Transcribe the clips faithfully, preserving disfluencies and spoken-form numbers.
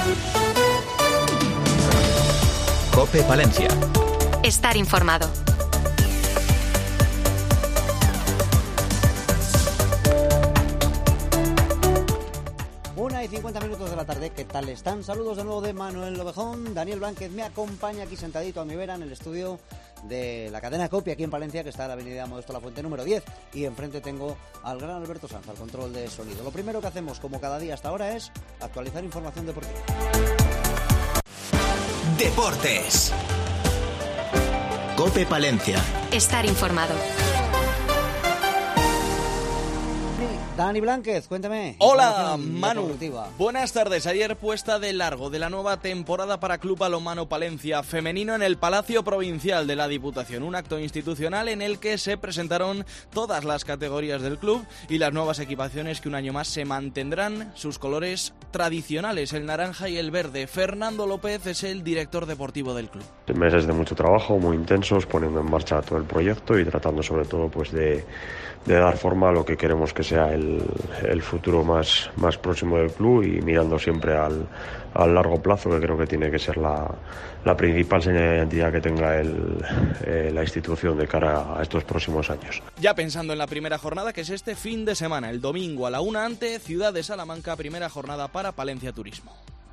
COPE Palencia. Estar informado. Una y cincuenta minutos de la tarde, ¿qué tal están? Saludos de nuevo de Manuel Lobejón. Daniel Blánquez me acompaña aquí sentadito a mi vera en el estudio de la cadena COPE aquí en Palencia, que está en la avenida Modesto Lafuente número diez. Y enfrente tengo al gran Alberto Sanz, al control de sonido. Lo primero que hacemos, como cada día hasta ahora, es actualizar información deportiva. Deportes. COPE Palencia. Estar informado. Dani Blánquez, cuéntame. Hola, Manu. Buenas tardes. Ayer puesta de largo de la nueva temporada para Club Balonmano Palencia Femenino en el Palacio Provincial de la Diputación. Un acto institucional en el que se presentaron todas las categorías del club y las nuevas equipaciones que un año más se mantendrán sus colores tradicionales, el naranja y el verde. Fernando López es el director deportivo del club. Meses de mucho trabajo, muy intensos, poniendo en marcha todo el proyecto y tratando sobre todo pues de, de dar forma a lo que queremos que sea el El, el futuro más, más próximo del club y mirando siempre al, al largo plazo, que creo que tiene que ser la, la principal señal de identidad que tenga el, eh, la institución de cara a estos próximos años. Ya pensando en la primera jornada, que es este fin de semana, el domingo a la una ante Ciudad de Salamanca, primera jornada para Palencia Turismo.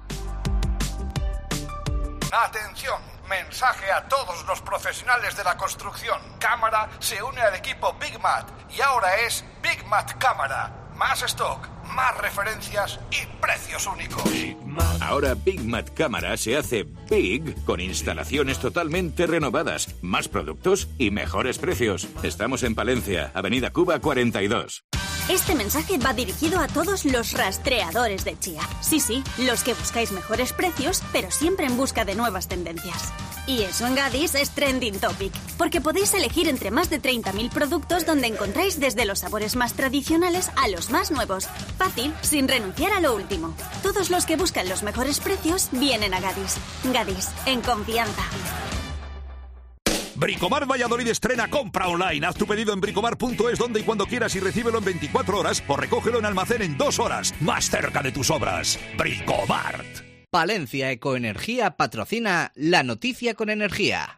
Atención, mensaje a todos los profesionales de la construcción. Cámara se une al equipo Big Mat y ahora es Big Mat Cámara. Más stock, más referencias y precios únicos. Ahora Big Mat Cámara se hace Big con instalaciones totalmente renovadas, más productos y mejores precios. Estamos en Palencia, Avenida Cuba cuarenta y dos. Este mensaje va dirigido a todos los rastreadores de chía. Sí, sí, los que buscáis mejores precios, pero siempre en busca de nuevas tendencias. Y eso en Gadis es Trending Topic, porque podéis elegir entre más de treinta mil productos donde encontráis desde los sabores más tradicionales a los más nuevos. Fácil, sin renunciar a lo último. Todos los que buscan los mejores precios vienen a Gadis. Gadis, en confianza. Bricomar Valladolid estrena compra online. Haz tu pedido en bricomar punto es donde y cuando quieras y recíbelo en veinticuatro horas o recógelo en almacén en dos horas. Más cerca de tus obras. Bricomart. Palencia Ecoenergía patrocina La Noticia con Energía.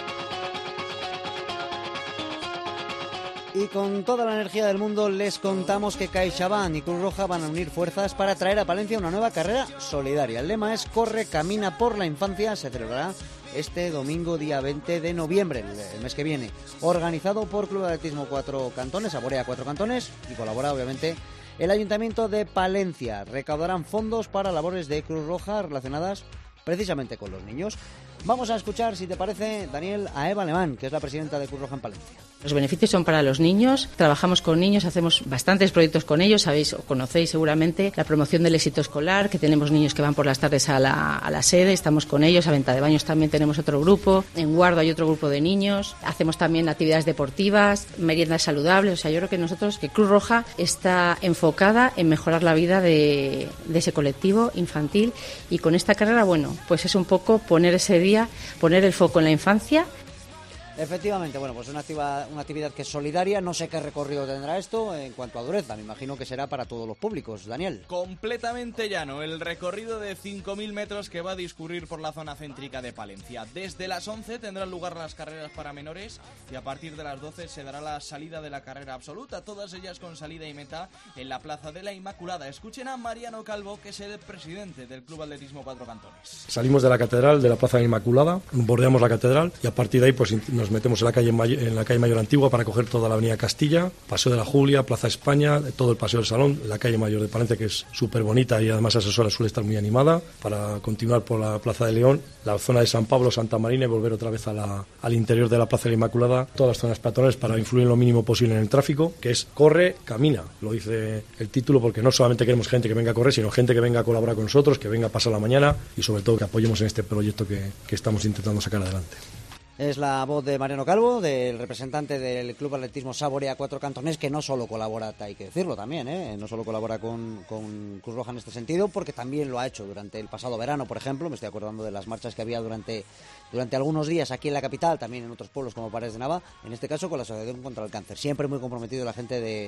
Y con toda la energía del mundo les contamos que CaixaBank y Cruz Roja van a unir fuerzas para traer a Palencia una nueva carrera solidaria. El lema es Corre, Camina por la Infancia. Se celebrará este domingo día veinte de noviembre, el mes que viene, organizado por Club de Atletismo Cuatro Cantones, Saborea Cuatro Cantones, y colabora obviamente el Ayuntamiento de Palencia. Recaudarán fondos para labores de Cruz Roja relacionadas precisamente con los niños. Vamos a escuchar, si te parece, Daniel, a Eva Alemán, que es la presidenta de Cruz Roja en Palencia. Los beneficios son para los niños, trabajamos con niños, hacemos bastantes proyectos con ellos, sabéis o conocéis seguramente la promoción del éxito escolar, que tenemos niños que van por las tardes a la, a la sede, estamos con ellos, a Venta de Baños también tenemos otro grupo, en Guardo hay otro grupo de niños, hacemos también actividades deportivas, meriendas saludables, o sea, yo creo que nosotros, que Cruz Roja está enfocada en mejorar la vida de, de ese colectivo infantil y con esta carrera, bueno, pues es un poco poner ese día, poner el foco en la infancia. Efectivamente, bueno, pues una actividad, una actividad que es solidaria. No sé qué recorrido tendrá esto en cuanto a dureza. Me imagino que será para todos los públicos. Daniel. Completamente llano. El recorrido de cinco mil metros que va a discurrir por la zona céntrica de Palencia. Desde las once tendrán lugar las carreras para menores y a partir de las doce se dará la salida de la carrera absoluta. Todas ellas con salida y meta en la Plaza de la Inmaculada. Escuchen a Mariano Calvo, que es el presidente del Club Atletismo Cuatro Cantones. Salimos de la catedral, de la Plaza de la Inmaculada, bordeamos la catedral y a partir de ahí pues nos metemos en la calle Mayor, en la calle Mayor Antigua para coger toda la avenida Castilla, Paseo de la Julia, Plaza España, todo el Paseo del Salón, la calle Mayor de Palencia, que es súper bonita y además a esas horas suele estar muy animada, para continuar por la Plaza de León, la zona de San Pablo, Santa Marina y volver otra vez a la, al interior de la Plaza de la Inmaculada, todas las zonas peatonales para influir lo mínimo posible en el tráfico, que es corre, camina, lo dice el título, porque no solamente queremos gente que venga a correr, sino gente que venga a colaborar con nosotros, que venga a pasar la mañana y sobre todo que apoyemos en este proyecto que, que estamos intentando sacar adelante. Es la voz de Mariano Calvo, del representante del Club Atletismo Saborea Cuatro Cantones, que no solo colabora, hay que decirlo también, ¿eh? no solo colabora con, con Cruz Roja en este sentido, porque también lo ha hecho durante el pasado verano, por ejemplo. Me estoy acordando de las marchas que había durante, durante algunos días aquí en la capital, también en otros pueblos como Paredes de Nava, en este caso con la Asociación contra el Cáncer. Siempre muy comprometido la gente de,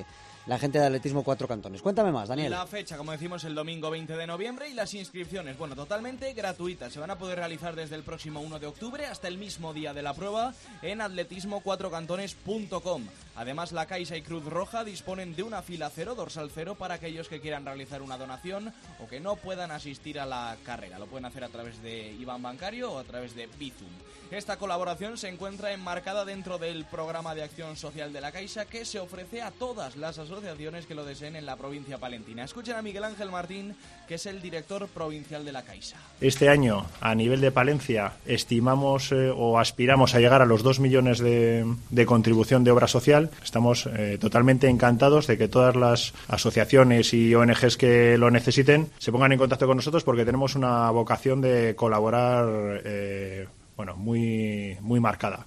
la gente de Atletismo Cuatro Cantones. Cuéntame más, Daniel. La fecha, como decimos, el domingo veinte de noviembre y las inscripciones, bueno, totalmente gratuitas. Se van a poder realizar desde el próximo uno de octubre hasta el mismo día de la prueba en atletismo cuatro cantones punto com. Además, la Caixa y Cruz Roja disponen de una fila cero, dorsal cero, para aquellos que quieran realizar una donación o que no puedan asistir a la carrera. Lo pueden hacer a través de I B A N bancario o a través de Bizum. Esta colaboración se encuentra enmarcada dentro del programa de acción social de la Caixa, que se ofrece a todas las asociaciones que lo deseen en la provincia palentina. Escuchen a Miguel Ángel Martín, que es el director provincial de la Caixa. Este año, a nivel de Palencia, estimamos eh, o aspiramos a llegar a los dos millones de, de contribución de obra social. Estamos eh, totalmente encantados de que todas las asociaciones y O N Ges que lo necesiten se pongan en contacto con nosotros, porque tenemos una vocación de colaborar eh, bueno, muy, muy marcada.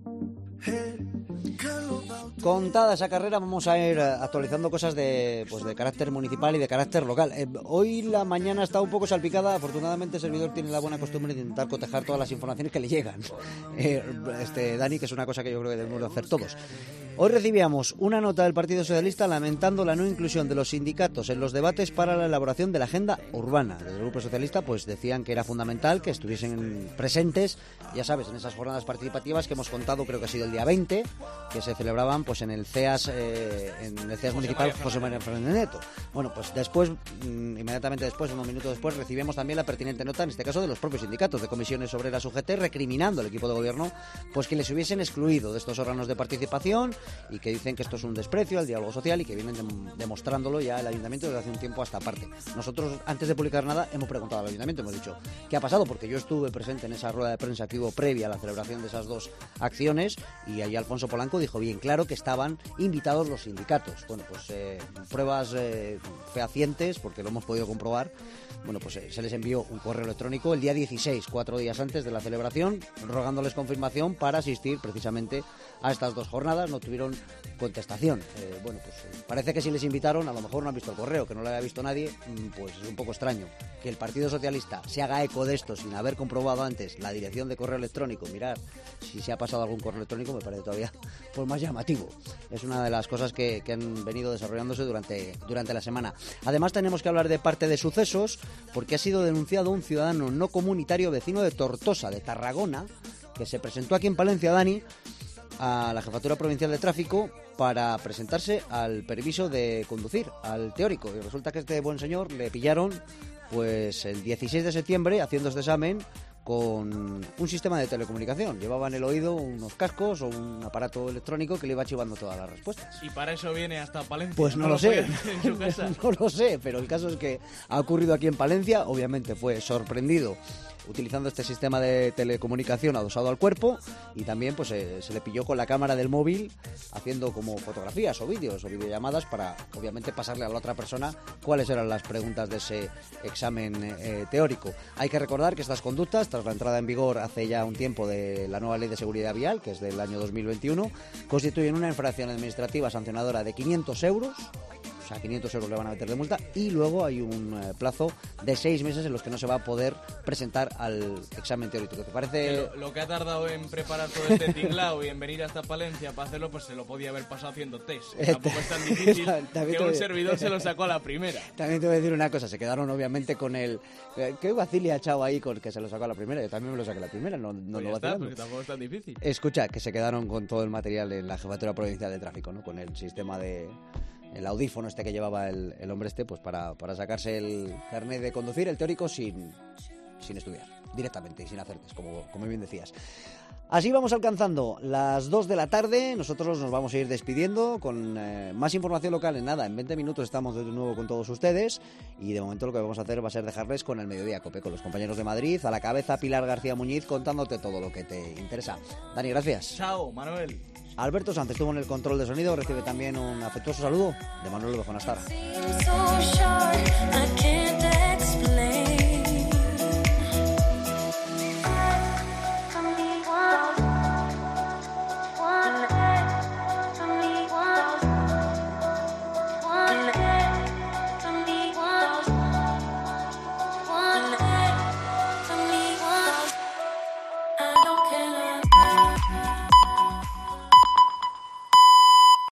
Contada esa carrera, vamos a ir actualizando cosas de, pues de carácter municipal y de carácter local. Eh, hoy la mañana está un poco salpicada. Afortunadamente el servidor tiene la buena costumbre de intentar cotejar todas las informaciones que le llegan. Eh, este Dani, que es una cosa que yo creo que debemos de hacer todos. Hoy recibíamos una nota del Partido Socialista lamentando la no inclusión de los sindicatos en los debates para la elaboración de la agenda urbana. Desde el Grupo Socialista pues decían que era fundamental que estuviesen presentes, ya sabes, en esas jornadas participativas que hemos contado, creo que ha sido el día veinte, que se celebraban pues en el C E A S, eh, en el C E A S municipal José María Fernández Neto. Bueno, pues después, mmm, inmediatamente después, unos minutos después, recibimos también la pertinente nota, en este caso de los propios sindicatos de comisiones obreras U G T, recriminando al equipo de gobierno pues que les hubiesen excluido de estos órganos de participación, y que dicen que esto es un desprecio al diálogo social y que vienen dem- demostrándolo ya el ayuntamiento desde hace un tiempo a esta parte. Nosotros, antes de publicar nada, hemos preguntado al ayuntamiento, hemos dicho ¿qué ha pasado? Porque yo estuve presente en esa rueda de prensa que hubo previa a la celebración de esas dos acciones, y ahí Alfonso Polanco dijo bien claro que estaban invitados los sindicatos. Bueno, pues eh, pruebas eh, fehacientes, porque lo hemos podido comprobar. Bueno, pues eh, se les envió un correo electrónico el día dieciséis, cuatro días antes de la celebración, rogándoles confirmación para asistir precisamente a estas dos jornadas. No tuvieron contestación. Eh, bueno, pues eh, parece que si les invitaron, a lo mejor no han visto el correo, que no lo haya visto nadie. Pues es un poco extraño que el Partido Socialista se haga eco de esto sin haber comprobado antes la dirección de correo electrónico. Mirar si se ha pasado algún correo electrónico me parece todavía pues más llamativo. Es una de las cosas que, que han venido desarrollándose durante, durante la semana. Además tenemos que hablar de parte de sucesos, porque ha sido denunciado un ciudadano no comunitario vecino de Tortosa, de Tarragona, que se presentó aquí en Palencia, Dani, a la Jefatura Provincial de Tráfico para presentarse al permiso de conducir, al teórico. Y resulta que este buen señor le pillaron pues el dieciséis de septiembre haciendo este examen con un sistema de telecomunicación. Llevaba en el oído unos cascos o un aparato electrónico que le iba chivando todas las respuestas. ¿Y para eso viene hasta Palencia? Pues no, no lo sé, no lo sé, pero el caso es que ha ocurrido aquí en Palencia. Obviamente fue sorprendido utilizando este sistema de telecomunicación adosado al cuerpo, y también pues eh, se le pilló con la cámara del móvil haciendo como fotografías o vídeos o videollamadas para obviamente pasarle a la otra persona cuáles eran las preguntas de ese examen eh, teórico. Hay que recordar que estas conductas, tras la entrada en vigor hace ya un tiempo de la nueva Ley de Seguridad Vial, que es del año dos mil veintiuno, constituyen una infracción administrativa sancionadora de quinientos euros. O sea, quinientos euros le van a meter de multa, y luego hay un eh, plazo de seis meses en los que no se va a poder presentar al examen teórico. ¿Te parece? Lo, lo que ha tardado en preparar todo este tinglao y en venir hasta Palencia para hacerlo, pues se lo podía haber pasado haciendo test. Tampoco es tan difícil que un servidor se lo sacó a la primera. También te voy a decir una cosa, se quedaron obviamente con el... ¿Qué vacil ha echado ahí con que se lo sacó a la primera? Yo también me lo saqué a la primera, no, no pues lo está, porque tampoco es tan difícil. Escucha, que se quedaron con todo el material en la Jefatura Provincial de Tráfico, ¿no? Con el sistema de... el audífono este que llevaba el, el hombre este, pues para, para sacarse el carnet de conducir, el teórico, sin, sin estudiar, directamente y sin hacer test, como, como bien decías. Así vamos alcanzando las dos de la tarde. Nosotros nos vamos a ir despidiendo con eh, más información local en nada. En veinte minutos estamos de nuevo con todos ustedes, y de momento lo que vamos a hacer va a ser dejarles con el Mediodía Cope, con los compañeros de Madrid, a la cabeza Pilar García Muñiz, contándote todo lo que te interesa. Dani, gracias. Chao, Manuel. Alberto Sánchez estuvo en el control de sonido, recibe también un afectuoso saludo de Manuel López Bonastar.